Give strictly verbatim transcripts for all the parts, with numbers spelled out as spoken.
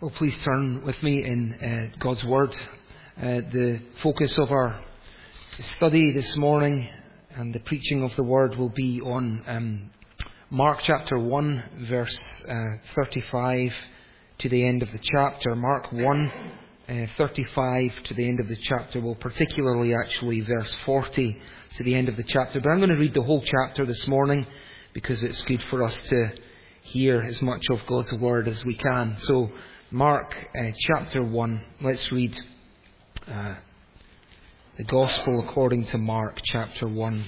Well, please turn with me in uh, God's Word. Uh, the focus of our study this morning and the preaching of the Word will be on um, Mark chapter one, verse uh, thirty-five to the end of the chapter. Mark one, uh, thirty-five to the end of the chapter. Well, particularly actually verse forty to the end of the chapter. But I'm going to read the whole chapter this morning because it's good for us to hear as much of God's Word as we can. So, Mark uh, chapter one, let's read uh, the Gospel according to Mark chapter one.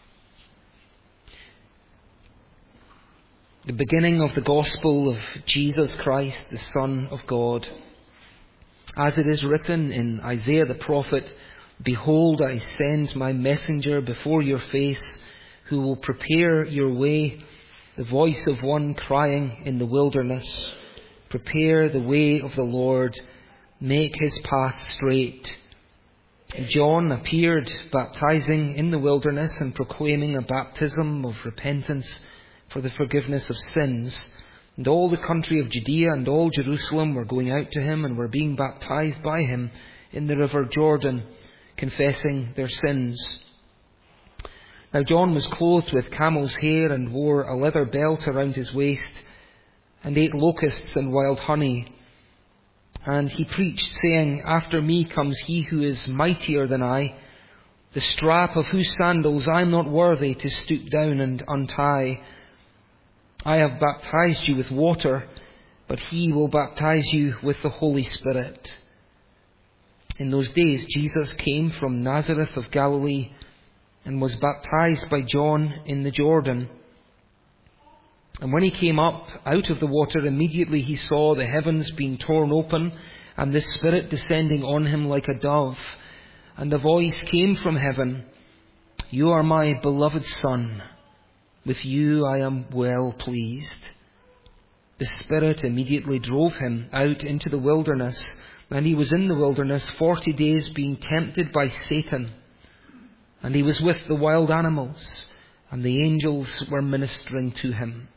The beginning of the Gospel of Jesus Christ, the Son of God. As it is written in Isaiah the prophet, "Behold, I send my messenger before your face, who will prepare your way, the voice of one crying in the wilderness, prepare the way of the Lord, make his path straight." John appeared baptizing in the wilderness and proclaiming a baptism of repentance for the forgiveness of sins. And all the country of Judea and all Jerusalem were going out to him and were being baptized by him in the river Jordan, confessing their sins. Now John was clothed with camel's hair and wore a leather belt around his waist, and ate locusts and wild honey. And he preached, saying, "After me comes he who is mightier than I, the strap of whose sandals I am not worthy to stoop down and untie. I have baptized you with water, but he will baptize you with the Holy Spirit." In those days Jesus came from Nazareth of Galilee and was baptized by John in the Jordan. And when he came up out of the water, immediately he saw the heavens being torn open and the Spirit descending on him like a dove. And the voice came from heaven, "You are my beloved Son. With you I am well pleased." The Spirit immediately drove him out into the wilderness, and he was in the wilderness forty days being tempted by Satan. And he was with the wild animals, and the angels were ministering to him.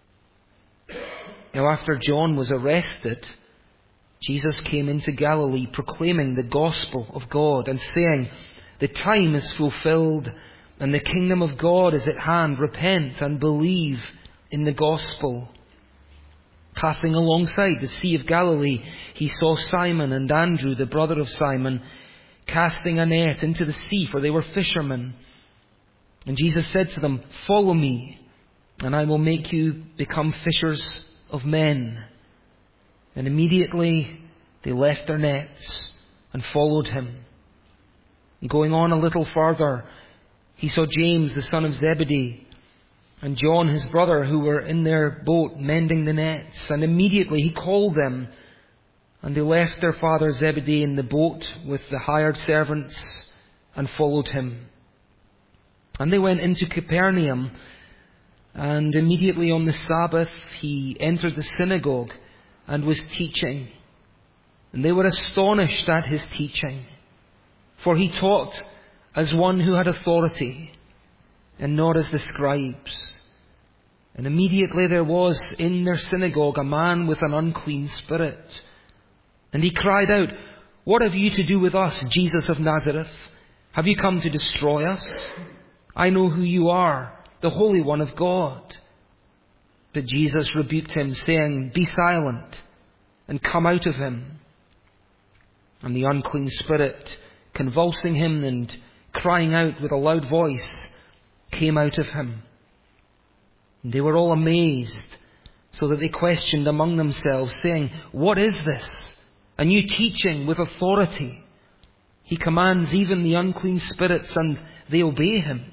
Now after John was arrested, Jesus came into Galilee proclaiming the gospel of God and saying, "The time is fulfilled and the kingdom of God is at hand. Repent and believe in the gospel." Passing alongside the Sea of Galilee, he saw Simon and Andrew, the brother of Simon, casting a net into the sea, for they were fishermen. And Jesus said to them, "Follow me, and I will make you become fishers of men." And immediately they left their nets and followed him. And going on a little farther, he saw James, the son of Zebedee, and John, his brother, who were in their boat mending the nets. And immediately he called them, and they left their father Zebedee in the boat with the hired servants and followed him. And they went into Capernaum. And immediately on the Sabbath he entered the synagogue and was teaching. And they were astonished at his teaching, for he taught as one who had authority, and not as the scribes. And immediately there was in their synagogue a man with an unclean spirit. And he cried out, "What have you to do with us, Jesus of Nazareth? Have you come to destroy us? I know who you are, the Holy One of God." But Jesus rebuked him, saying, "Be silent, and come out of him." And the unclean spirit, convulsing him and crying out with a loud voice, came out of him. And they were all amazed, so that they questioned among themselves, saying, "What is this? A new teaching with authority. He commands even the unclean spirits, and they obey him."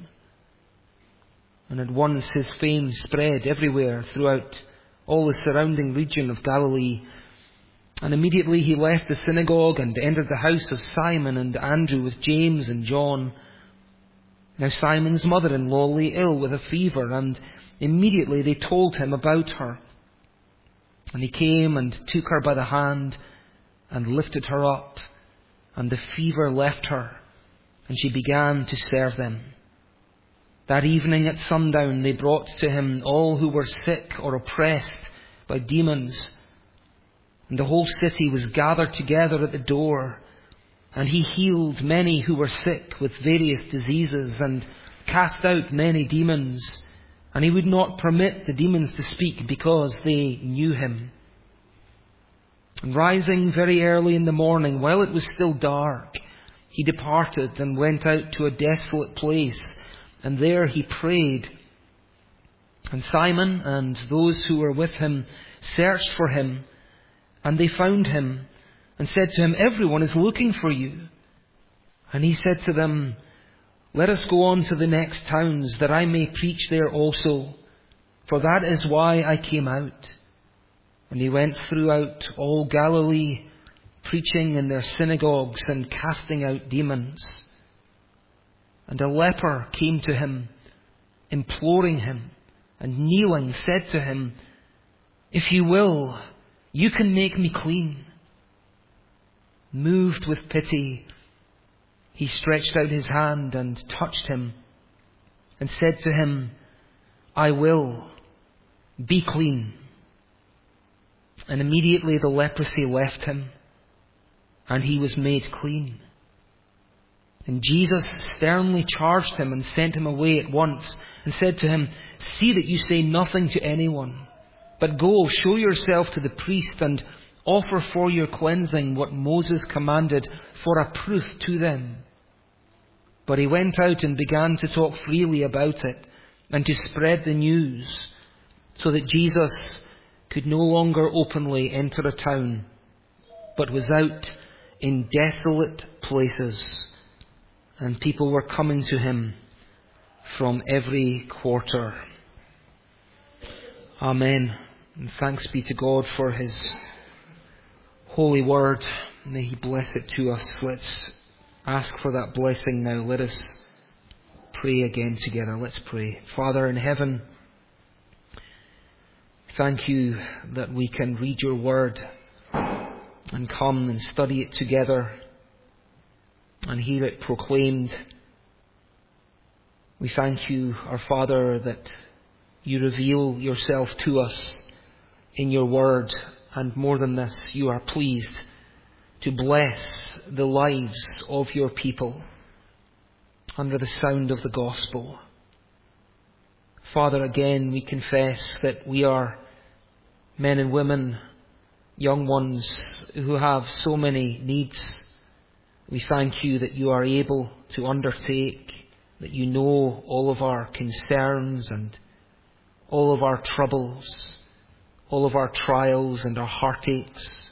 And at once his fame spread everywhere throughout all the surrounding region of Galilee. And immediately he left the synagogue and entered the house of Simon and Andrew with James and John. Now Simon's mother-in-law lay ill with a fever, and immediately they told him about her. And he came and took her by the hand and lifted her up, and the fever left her, and she began to serve them. That evening at sundown they brought to him all who were sick or oppressed by demons, And the whole city was gathered together at the door. And he healed many who were sick with various diseases and cast out many demons. And he would not permit the demons to speak because they knew him. And rising very early in the morning, while it was still dark, he departed and went out to a desolate place. And there he prayed. And Simon and those who were with him searched for him. And they found him and said to him, "Everyone is looking for you." And he said to them, "Let us go on to the next towns, that I may preach there also. For that is why I came out." And he went throughout all Galilee, preaching in their synagogues and casting out demons. And a leper came to him, imploring him, and kneeling said to him, "If you will, you can make me clean." Moved with pity, he stretched out his hand and touched him, and said to him, "I will, be clean." And immediately the leprosy left him, and he was made clean. And Jesus sternly charged him and sent him away at once, and said to him, "See that you say nothing to anyone, but go, show yourself to the priest, and offer for your cleansing what Moses commanded for a proof to them." But he went out and began to talk freely about it, and to spread the news, so that Jesus could no longer openly enter a town, but was out in desolate places, and people were coming to him from every quarter. Amen. And thanks be to God for his holy word. May he bless it to us. Let's ask for that blessing now. Let us pray again together. Let's pray. Father in heaven, thank you that we can read your word and come and study it together and hear it proclaimed. We thank you, our Father, that you reveal yourself to us in your word, and more than this, you are pleased to bless the lives of your people under the sound of the gospel. Father, again, we confess that we are men and women, young ones, who have so many needs. We thank you that you are able to undertake, that you know all of our concerns and all of our troubles, all of our trials and our heartaches.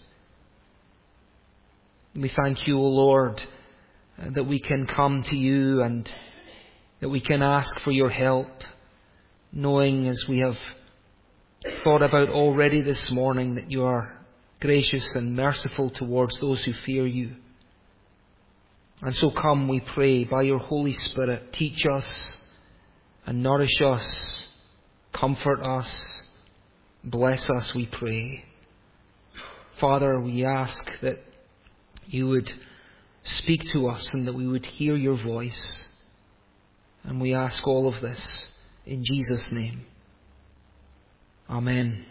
We thank you, O Lord, that we can come to you and that we can ask for your help, knowing, as we have thought about already this morning, that you are gracious and merciful towards those who fear you. And so come, we pray, by your Holy Spirit, teach us and nourish us, comfort us, bless us, we pray. Father, we ask that you would speak to us and that we would hear your voice. And we ask all of this in Jesus' name. Amen.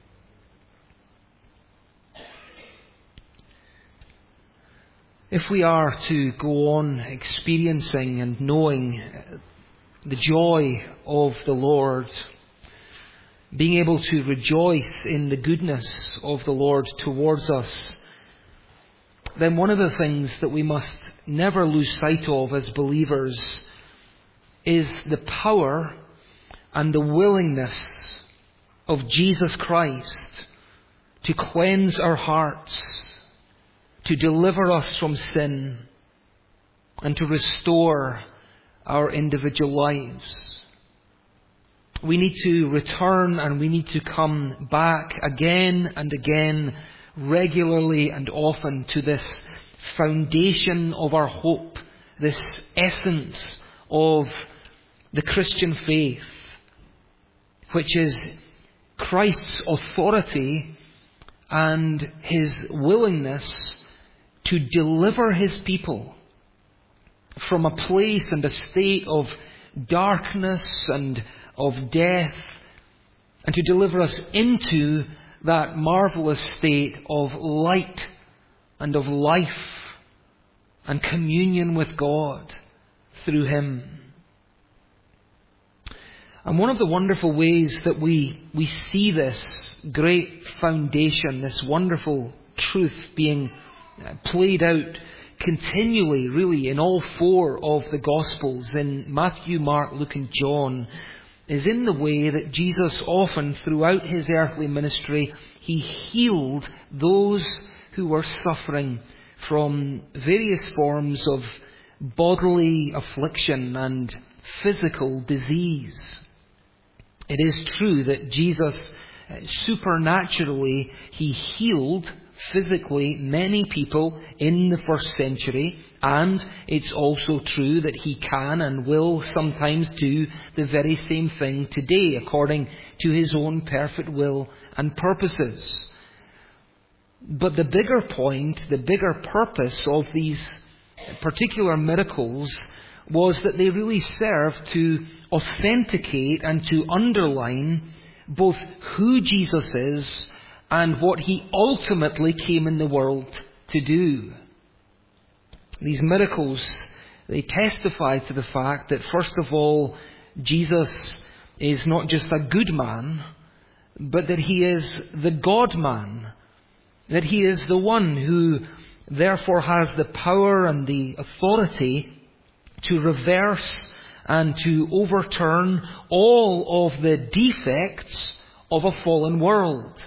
If we are to go on experiencing and knowing the joy of the Lord, being able to rejoice in the goodness of the Lord towards us, then one of the things that we must never lose sight of as believers is the power and the willingness of Jesus Christ to cleanse our hearts, to deliver us from sin, and to restore our individual lives. We need to return and we need to come back again and again, regularly and often, to this foundation of our hope, this essence of the Christian faith, which is Christ's authority and his willingness to deliver his people from a place and a state of darkness and of death, and to deliver us into that marvelous state of light and of life and communion with God through Him. And one of the wonderful ways that we, we see this great foundation, this wonderful truth being played out continually, really, in all four of the Gospels, in Matthew, Mark, Luke and John, is in the way that Jesus often, throughout His earthly ministry, He healed those who were suffering from various forms of bodily affliction and physical disease. It is true that Jesus supernaturally, He healed physically many people in the first century, and it's also true that He can and will sometimes do the very same thing today according to His own perfect will and purposes. But the bigger point, the bigger purpose of these particular miracles was that they really served to authenticate and to underline both who Jesus is and what He ultimately came in the world to do. These miracles, they testify to the fact that, first of all, Jesus is not just a good man, but that He is the God-man, that He is the one who therefore has the power and the authority to reverse and to overturn all of the defects of a fallen world.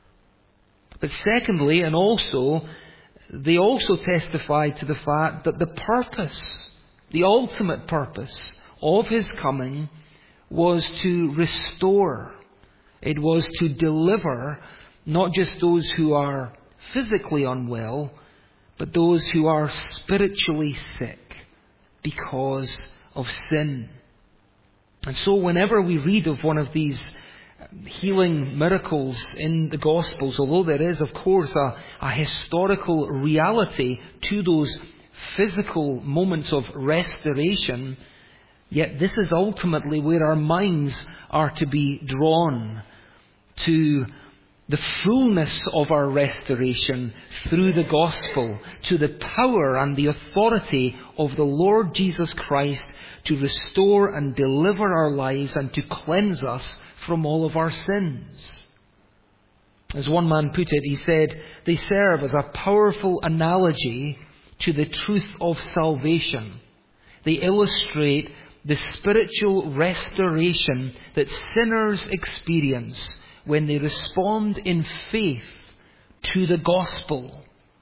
But secondly, and also, they also testify to the fact that the purpose, the ultimate purpose of His coming was to restore. It was to deliver not just those who are physically unwell, but those who are spiritually sick because of sin. And so whenever we read of one of these healing miracles in the Gospels, although there is, of course, a, a historical reality to those physical moments of restoration, yet this is ultimately where our minds are to be drawn to the fullness of our restoration through the Gospel, to the power and the authority of the Lord Jesus Christ to restore and deliver our lives and to cleanse us from all of our sins. As one man put it, he said, they serve as a powerful analogy to the truth of salvation. They illustrate the spiritual restoration that sinners experience when they respond in faith to the gospel.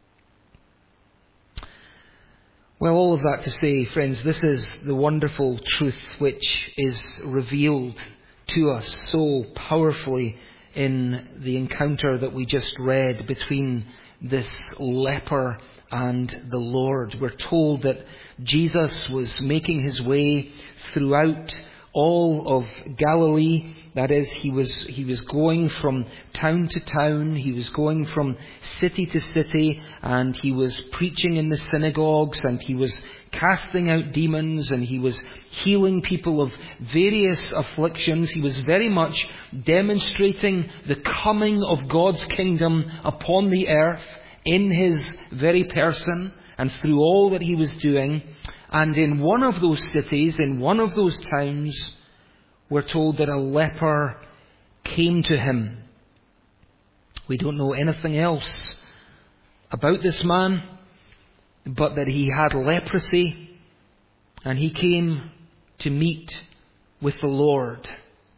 Well, all of that to say, friends, this is the wonderful truth which is revealed to us so powerfully in the encounter that we just read between this leper and the Lord. We're told that Jesus was making His way throughout all of Galilee. That is, he was he was going from town to town, he was going from city to city, and he was preaching in the synagogues, and he was casting out demons, and he was healing people of various afflictions. He was very much demonstrating the coming of God's kingdom upon the earth in His very person and through all that He was doing. And in one of those cities, in one of those towns, we're told that a leper came to Him. We don't know anything else about this man, but that he had leprosy and he came to meet with the Lord.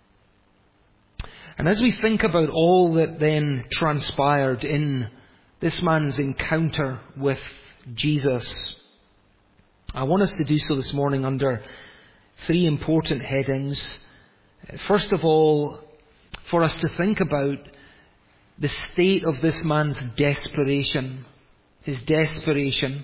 And as we think about all that then transpired in this man's encounter with Jesus, I want us to do so this morning under three important headings. First of all, for us to think about the state of this man's desperation, his desperation.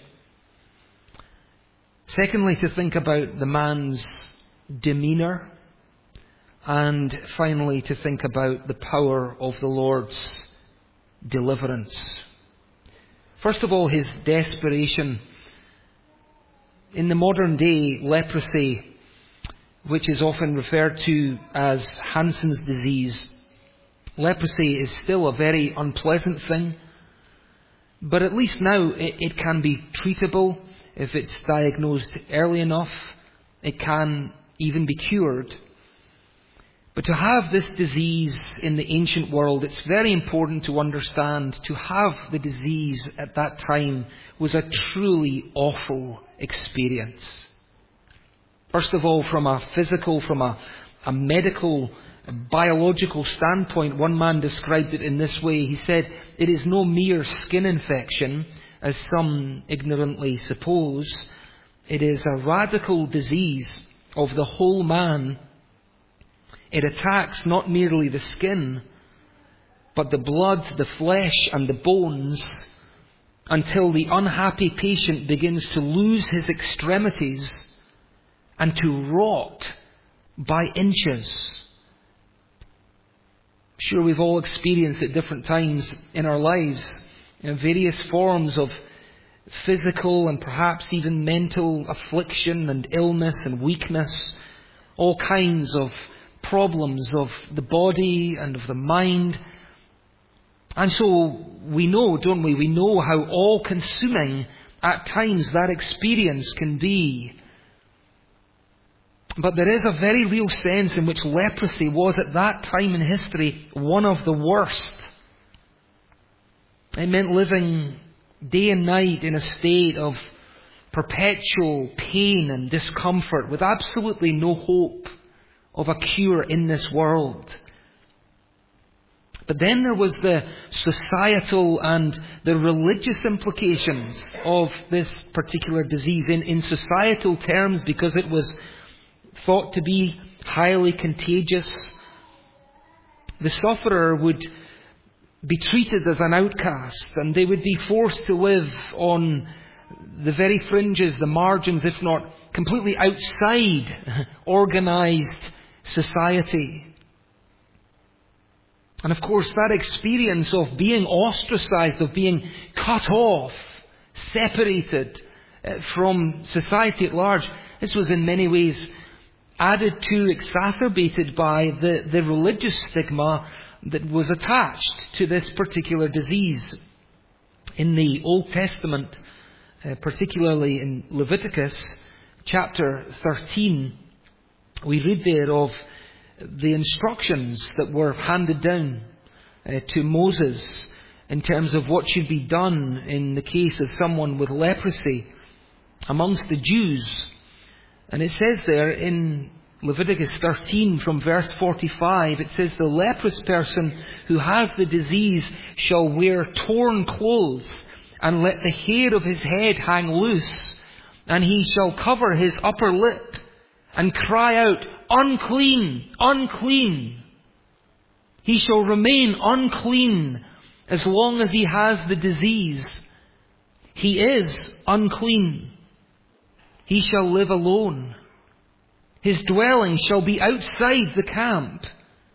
Secondly, to think about the man's demeanour. And finally, to think about the power of the Lord's deliverance. First of all, his desperation. In the modern day, leprosy, which is often referred to as Hansen's disease, Leprosy is still a very unpleasant thing, but at least now it, it can be treatable. If it's diagnosed early enough, it can even be cured. But to have this disease in the ancient world, it's very important to understand, to have the disease at that time was a truly awful experience. First of all, from a physical, from a, a medical, a biological standpoint, one man described it in this way. He said, "It is no mere skin infection, as some ignorantly suppose. It is a radical disease of the whole man. It attacks not merely the skin, but the blood, the flesh and the bones, until the unhappy patient begins to lose his extremities and to rot by inches." Sure, we've all experienced at different times in our lives, you know, various forms of physical and perhaps even mental affliction and illness and weakness, all kinds of problems of the body and of the mind. And so we know, don't we? We know how all-consuming at times that experience can be. But there is a very real sense in which leprosy was at that time in history one of the worst. It meant living day and night in a state of perpetual pain and discomfort with absolutely no hope of a cure in this world. But then there was the societal and the religious implications of this particular disease in, in societal terms, because it was thought to be highly contagious. The sufferer would be treated as an outcast, and they would be forced to live on the very fringes, the margins, if not completely outside organized society. And of course, that experience of being ostracized, of being cut off, separated from society at large, this was in many ways added to, exacerbated by the, the religious stigma that was attached to this particular disease. In the Old Testament, uh, particularly in Leviticus chapter thirteen, we read there of the instructions that were handed down uh, to Moses in terms of what should be done in the case of someone with leprosy amongst the Jews. And it says there in Leviticus thirteen from verse forty-five, it says, "The leprous person who has the disease shall wear torn clothes and let the hair of his head hang loose, and he shall cover his upper lip and cry out, 'Unclean, unclean.' He shall remain unclean as long as he has the disease. He is unclean. He shall live alone. His dwelling shall be outside the camp."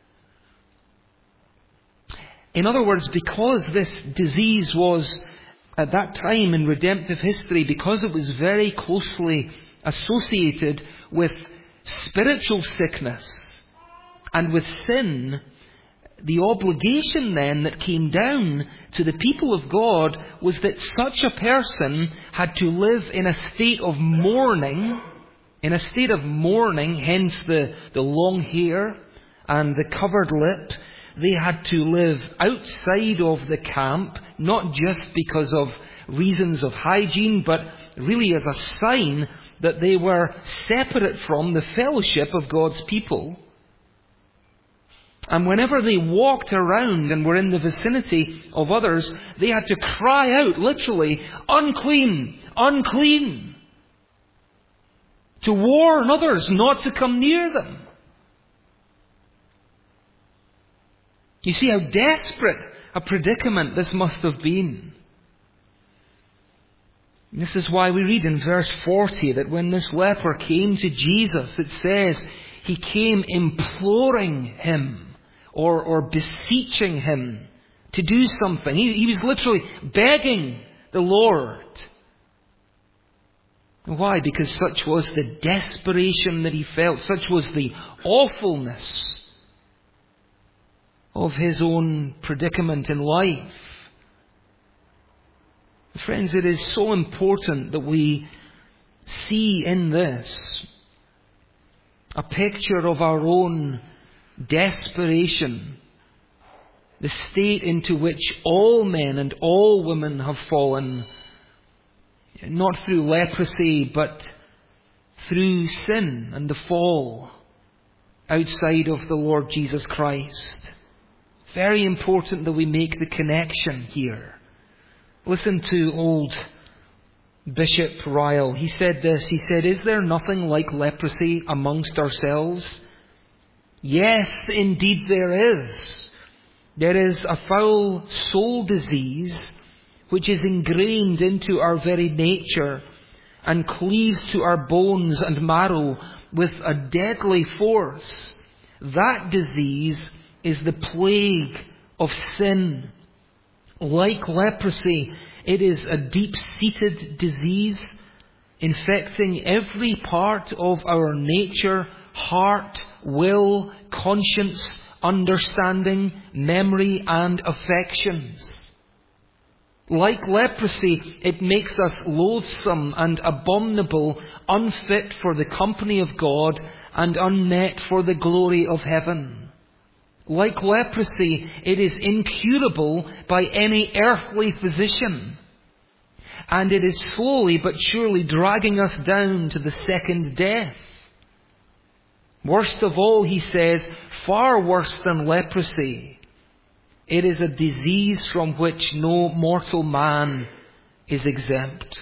In other words, because this disease was at that time in redemptive history, because it was very closely associated with spiritual sickness and with sin, the obligation then that came down to the people of God was that such a person had to live in a state of mourning, in a state of mourning, hence the, the long hair and the covered lip. They had to live outside of the camp, not just because of reasons of hygiene, but really as a sign that they were separate from the fellowship of God's people. And whenever they walked around and were in the vicinity of others, they had to cry out, literally, "Unclean, unclean," to warn others not to come near them. You see how desperate a predicament this must have been. And this is why we read in verse forty that when this leper came to Jesus, it says he came imploring him or, or beseeching him to do something. He, he was literally begging the Lord. Why? Because such was the desperation that he felt, such was the awfulness of his own predicament in life. Friends, it is so important that we see in this a picture of our own desperation, the state into which all men and all women have fallen, not through leprosy, but through sin and the fall outside of the Lord Jesus Christ. Very important that we make the connection here. Listen to old Bishop Ryle. He said this, he said, "Is there nothing like leprosy amongst ourselves? Yes, indeed there is. There is a foul soul disease which is ingrained into our very nature and cleaves to our bones and marrow with a deadly force. That disease is the plague of sin. Like leprosy, it is a deep-seated disease, infecting every part of our nature, heart, will, conscience, understanding, memory, and affections. Like leprosy, it makes us loathsome and abominable, unfit for the company of God, and unmet for the glory of heaven. Like leprosy, it is incurable by any earthly physician. And it is slowly but surely dragging us down to the second death. Worst of all, he says, far worse than leprosy, it is a disease from which no mortal man is exempt."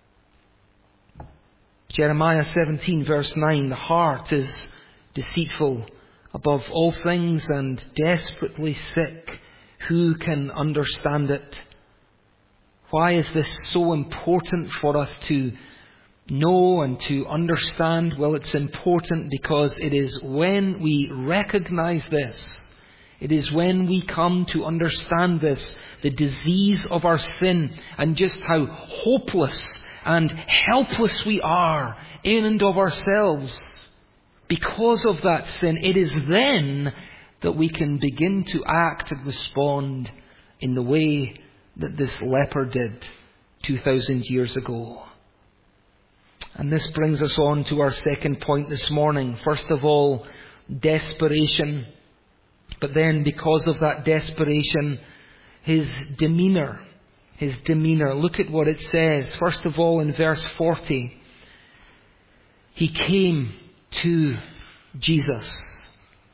Jeremiah seventeen verse nine, "The heart is deceitful above all things and desperately sick. Who can understand it?" Why is this so important for us to know and to understand? Well, it's important because it is when we recognize this, it is when we come to understand this, the disease of our sin, and just how hopeless and helpless we are in and of ourselves because of that sin. It is then that we can begin to act and respond in the way that this leper did two thousand years ago. And this brings us on to our second point this morning. First of all, desperation. But then, because of that desperation, his demeanour. His demeanour. Look at what it says. First of all, in verse forty. He came to Jesus.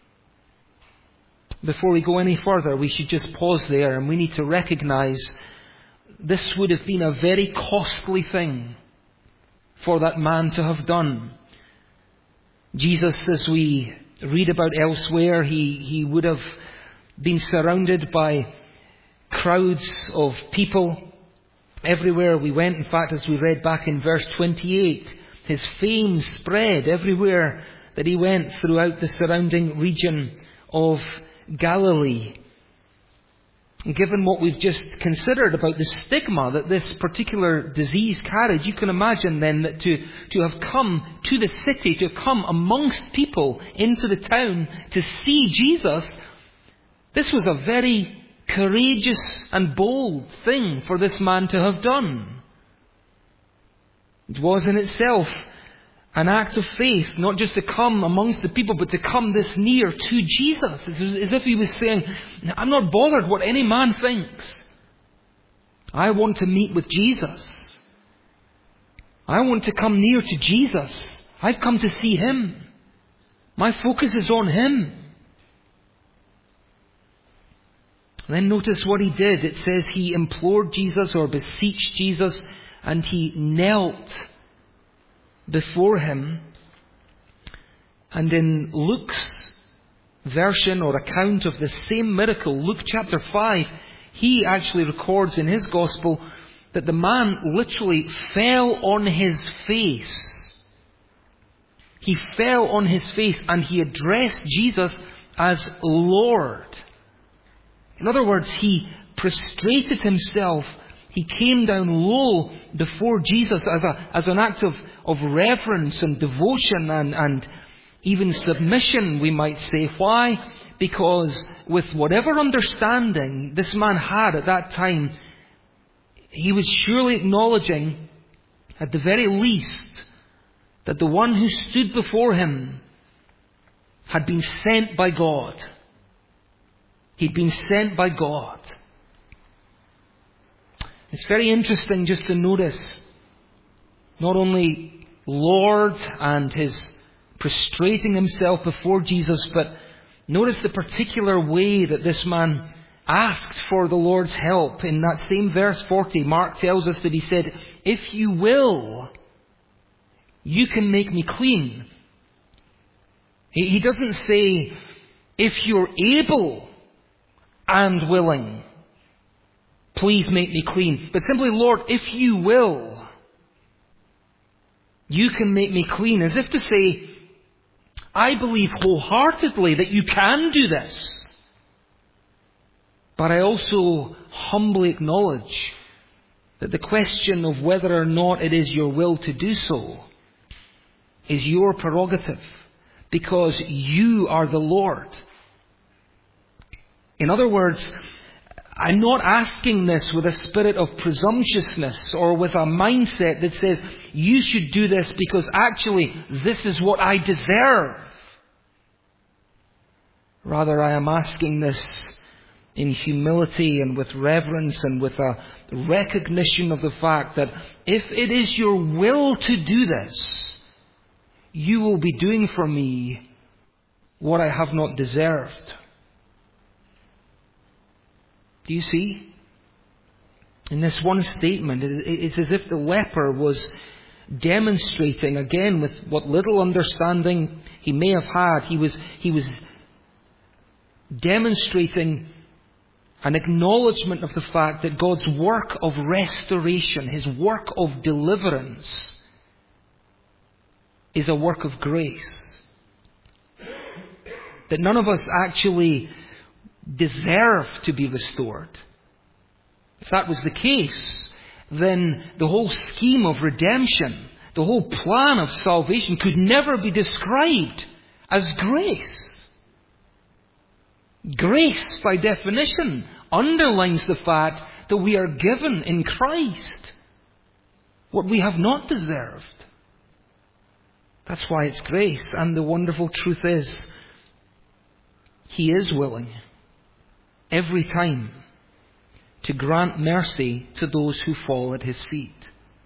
Before we go any further, we should just pause there, and we need to recognize this would have been a very costly thing for that man to have done. Jesus, as we read about elsewhere, he, he would have been surrounded by crowds of people everywhere we went. In fact, as we read back in verse twenty-eight, his fame spread everywhere that he went throughout the surrounding region of Galilee. And given what we've just considered about the stigma that this particular disease carried, you can imagine then that to, to have come to the city, to have come amongst people into the town to see Jesus, this was a very courageous and bold thing for this man to have done. It was in itself an act of faith, not just to come amongst the people, but to come this near to Jesus. It's as if he was saying, I'm not bothered what any man thinks. I want to meet with Jesus. I want to come near to Jesus. I've come to see him. My focus is on him. And then notice what he did. It says he implored Jesus or beseeched Jesus, and he knelt before him. And in Luke's version or account of the same miracle, Luke chapter five, he actually records in his gospel that the man literally fell on his face. He fell on his face and he addressed Jesus as Lord. In other words, he prostrated himself. He came down low before Jesus as a as an act of, of reverence and devotion and, and even submission, we might say. Why? because with whatever understanding this man had at that time, he was surely acknowledging, at the very least, that the one who stood before him had been sent by God. He'd been sent by God. It's very interesting just to notice not only Lord and his prostrating himself before Jesus, but notice the particular way that this man asked for the Lord's help. In that same verse forty, Mark tells us that he said, "If you will, you can make me clean." He, he doesn't say, "If you're able and willing, please make me clean." But simply, "Lord, if you will, you can make me clean." As if to say, I believe wholeheartedly that you can do this. But I also humbly acknowledge that the question of whether or not it is your will to do so is your prerogative, because you are the Lord. In other words, I'm not asking this with a spirit of presumptuousness or with a mindset that says, you should do this because actually this is what I deserve. Rather, I am asking this in humility and with reverence and with a recognition of the fact that if it is your will to do this, you will be doing for me what I have not deserved. Do you see? In this one statement, it's as if the leper was demonstrating, again, with what little understanding he may have had, he was, he was demonstrating an acknowledgement of the fact that God's work of restoration, his work of deliverance, is a work of grace. That none of us actually deserve to be restored. If that was the case, then the whole scheme of redemption, the whole plan of salvation could never be described as grace. Grace, by definition, underlines the fact that we are given in Christ what we have not deserved. That's why it's grace. And the wonderful truth is, he is willing every time to grant mercy to those who fall at his feet.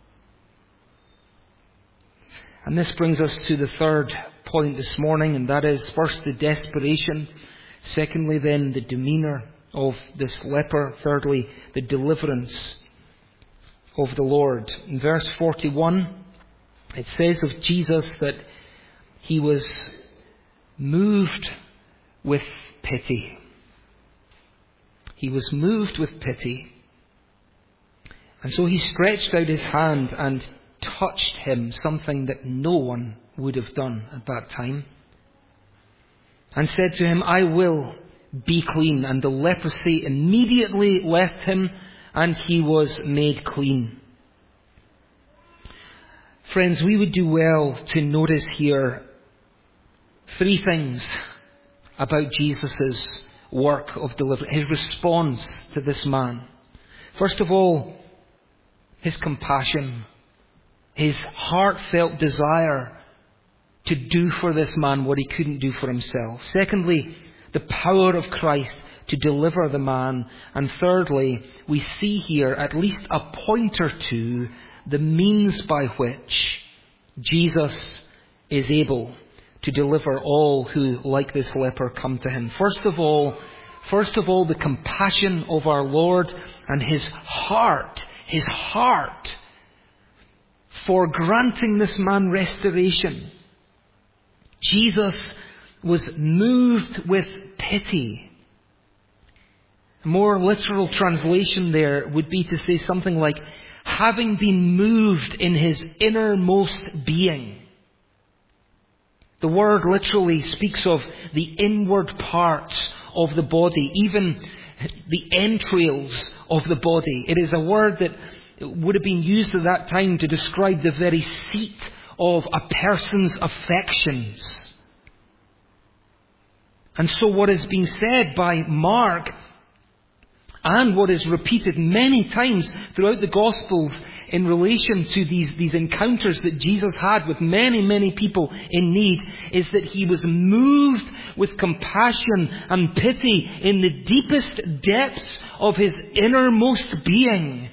And this brings us to the third point this morning, and that is, first, the desperation. Secondly, then, the demeanour of this leper. Thirdly, the deliverance of the Lord. In verse forty-one, it says of Jesus that he was moved with pity. He was moved with pity. And so he stretched out his hand and touched him, something that no one would have done at that time, and said to him, "I will be clean." And the leprosy immediately left him, and he was made clean. Friends, we would do well to notice here three things about Jesus' work of deliverance, his response to this man. First of all, his compassion, his heartfelt desire to do for this man what he couldn't do for himself. Secondly, the power of Christ to deliver the man. And thirdly, we see here at least a pointer to the means by which Jesus is able to deliver all who, like this leper, come to him. First of all, first of all, the compassion of our Lord and his heart, his heart for granting this man restoration. Jesus was moved with pity. A more literal translation there would be to say something like, having been moved in his innermost being. The word literally speaks of the inward parts of the body, even the entrails of the body. It is a word that would have been used at that time to describe the very seat of a person's affections. And so what is being said by Mark, and what is repeated many times throughout the Gospels in relation to these, these encounters that Jesus had with many, many people in need, is that he was moved with compassion and pity in the deepest depths of his innermost being.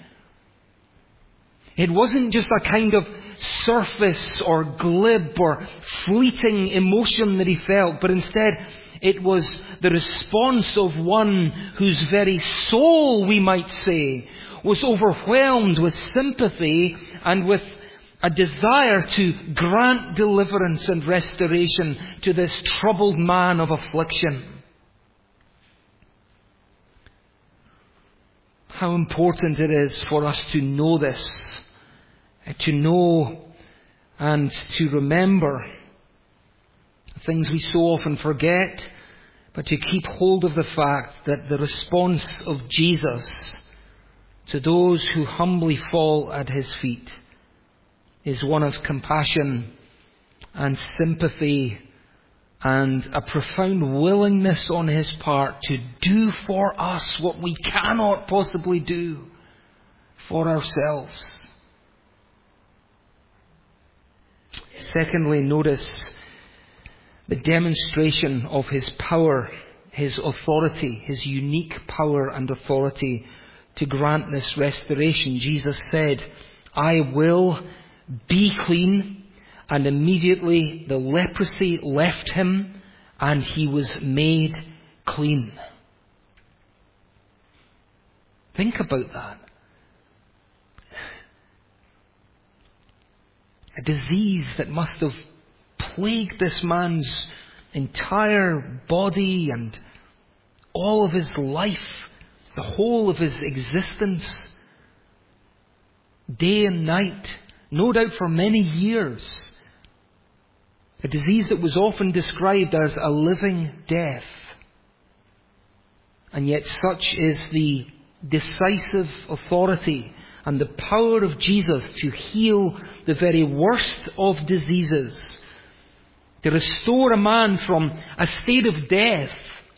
It wasn't just a kind of surface or glib or fleeting emotion that he felt, but instead it was the response of one whose very soul, we might say, was overwhelmed with sympathy and with a desire to grant deliverance and restoration to this troubled man of affliction. How important it is for us to know this, to know and to remember things we so often forget, but to keep hold of the fact that the response of Jesus to those who humbly fall at his feet is one of compassion and sympathy and a profound willingness on his part to do for us what we cannot possibly do for ourselves. Secondly, notice the demonstration of his power, his authority, his unique power and authority to grant this restoration. Jesus said, "I will be clean," and immediately the leprosy left him and he was made clean. Think about that. A disease that must have plagued this man's entire body and all of his life, the whole of his existence, day and night, no doubt for many years. A disease that was often described as a living death. And yet such is the decisive authority and the power of Jesus to heal the very worst of diseases, to restore a man from a state of death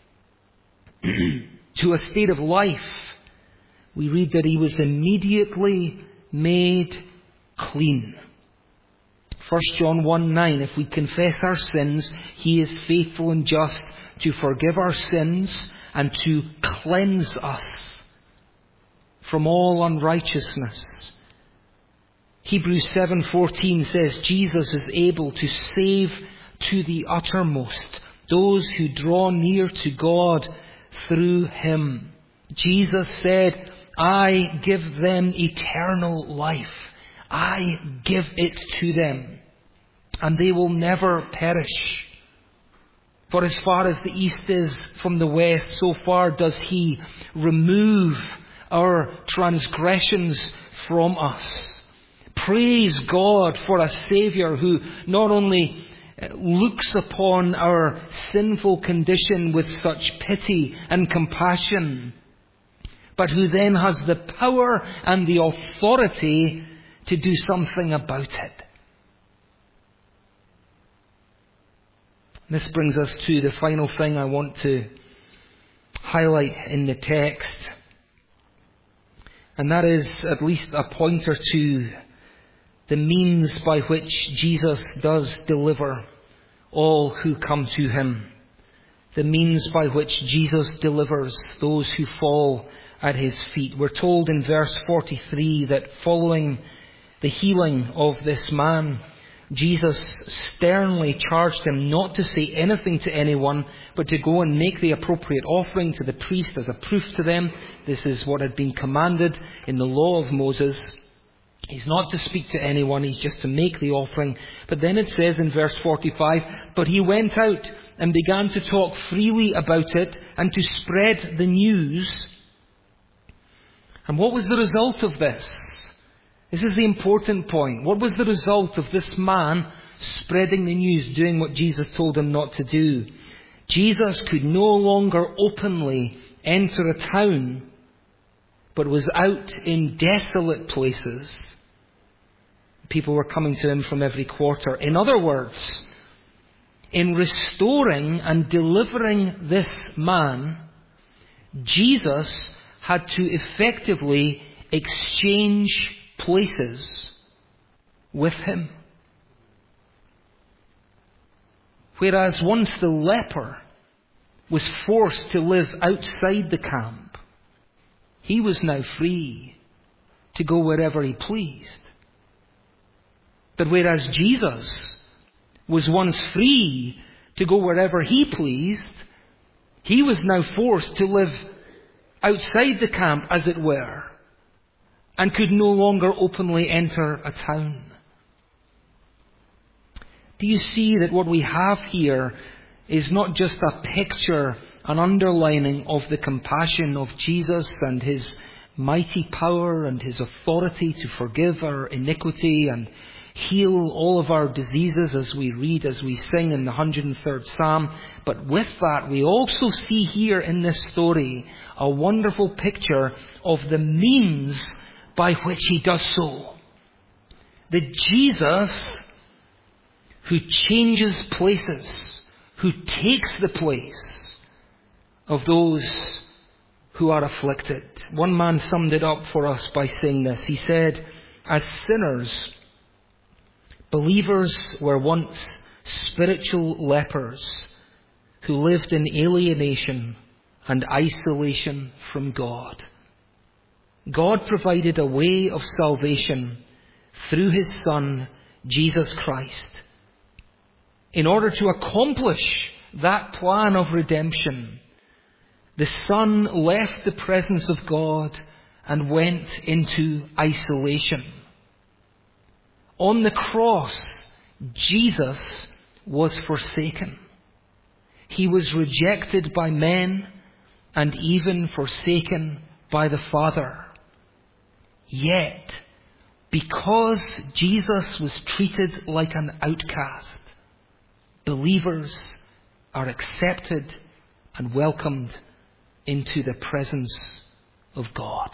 to a state of life. We read that he was immediately made clean. First John one nine, if we confess our sins, he is faithful and just to forgive our sins and to cleanse us from all unrighteousness. Hebrews seven fourteen says Jesus is able to save to the uttermost those who draw near to God through him. Jesus said, "I give them eternal life. I give it to them, and they will never perish. For as far as the east is from the west, so far does he remove our transgressions from us." Praise God for a Saviour who not only looks upon our sinful condition with such pity and compassion, but who then has the power and the authority to do something about it. This brings us to the final thing I want to highlight in the text, and that is at least a pointer to the means by which Jesus does deliver all who come to him. The means by which Jesus delivers those who fall at his feet. We're told in verse forty-three that following the healing of this man, Jesus sternly charged him not to say anything to anyone, but to go and make the appropriate offering to the priest as a proof to them. This is what had been commanded in the law of Moses. He's not to speak to anyone, he's just to make the offering. But then it says in verse forty-five, "But he went out and began to talk freely about it and to spread the news." And what was the result of this? This is the important point. What was the result of this man spreading the news, doing what Jesus told him not to do? Jesus could no longer openly enter a town, but was out in desolate places. People were coming to him from every quarter. In other words, in restoring and delivering this man, Jesus had to effectively exchange places with him. Whereas once the leper was forced to live outside the camp, he was now free to go wherever he pleased. But whereas Jesus was once free to go wherever he pleased, he was now forced to live outside the camp, as it were, and could no longer openly enter a town. Do you see that what we have here is not just a picture, an underlining of the compassion of Jesus and his mighty power and his authority to forgive our iniquity and heal all of our diseases, as we read, as we sing in the one hundred third Psalm. But with that, we also see here in this story a wonderful picture of the means by which he does so. That Jesus, who changes places, who takes the place of those who are afflicted. One man summed it up for us by saying this. He said, as sinners, believers were once spiritual lepers who lived in alienation and isolation from God. God provided a way of salvation through his Son, Jesus Christ. In order to accomplish that plan of redemption, the Son left the presence of God and went into isolation. On the cross, Jesus was forsaken. He was rejected by men and even forsaken by the Father. Yet, because Jesus was treated like an outcast, believers are accepted and welcomed into the presence of God.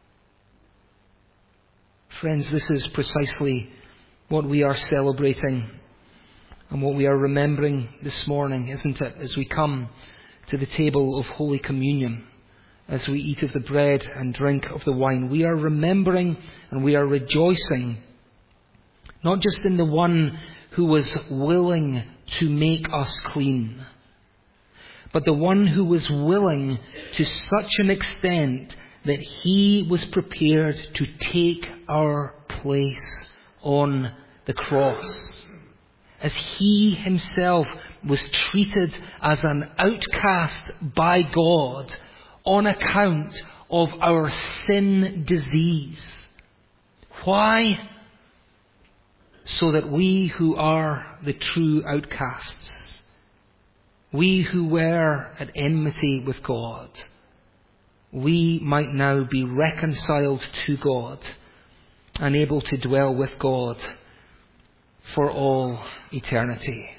Friends, this is precisely what we are celebrating and what we are remembering this morning, isn't it? As we come to the table of Holy Communion, as we eat of the bread and drink of the wine, we are remembering and we are rejoicing not just in the one who was willing to make us clean, but the one who was willing to such an extent that he was prepared to take our place on the cross. As he himself was treated as an outcast by God on account of our sin disease. Why? So that we who are the true outcasts, we who were at enmity with God, we might now be reconciled to God and able to dwell with God for all eternity.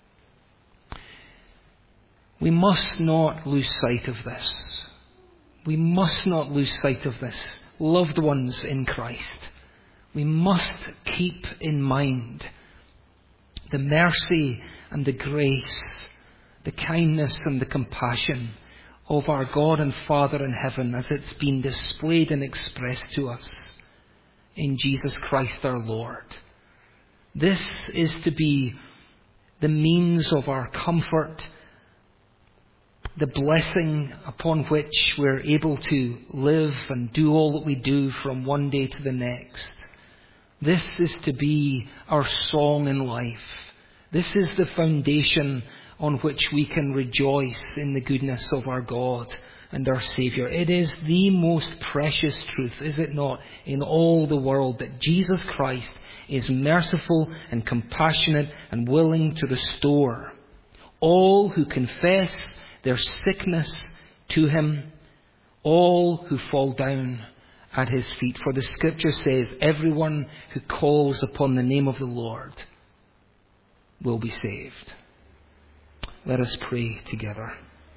We must not lose sight of this. We must not lose sight of this. Loved ones in Christ, we must keep in mind the mercy and the grace, the kindness and the compassion of our God and Father in heaven as it's been displayed and expressed to us in Jesus Christ our Lord. This is to be the means of our comfort, the blessing upon which we're able to live and do all that we do from one day to the next. This is to be our song in life. This is the foundation on which we can rejoice in the goodness of our God and our Saviour. It is the most precious truth, is it not, in all the world, that Jesus Christ is merciful and compassionate and willing to restore all who confess their sickness to him, all who fall down at his feet. For the Scripture says, everyone who calls upon the name of the Lord will be saved. Let us pray together.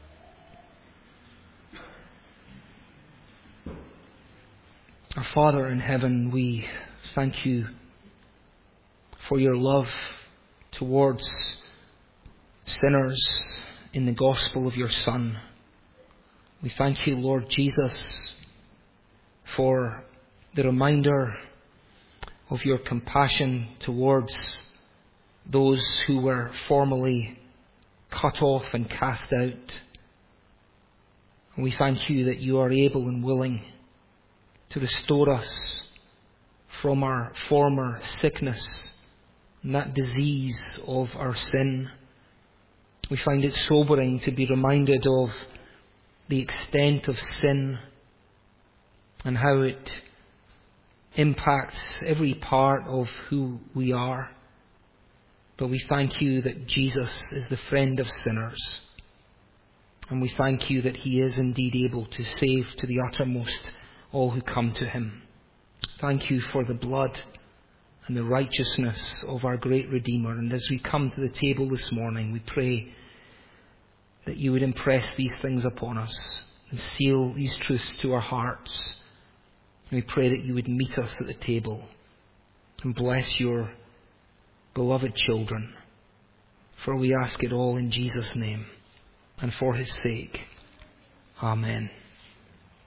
Our Father in heaven, we thank you for your love towards sinners in the gospel of your Son. We thank you, Lord Jesus, for the reminder of your compassion towards those who were formerly cut off and cast out. And we thank you that you are able and willing to restore us from our former sickness and that disease of our sin. We find it sobering to be reminded of the extent of sin and how it impacts every part of who we are. But we thank you that Jesus is the friend of sinners. And we thank you that he is indeed able to save to the uttermost all who come to him. Thank you for the blood and the righteousness of our great Redeemer. And as we come to the table this morning, we pray that you would impress these things upon us and seal these truths to our hearts. And we pray that you would meet us at the table and bless your beloved children. For we ask it all in Jesus' name and for his sake. Amen.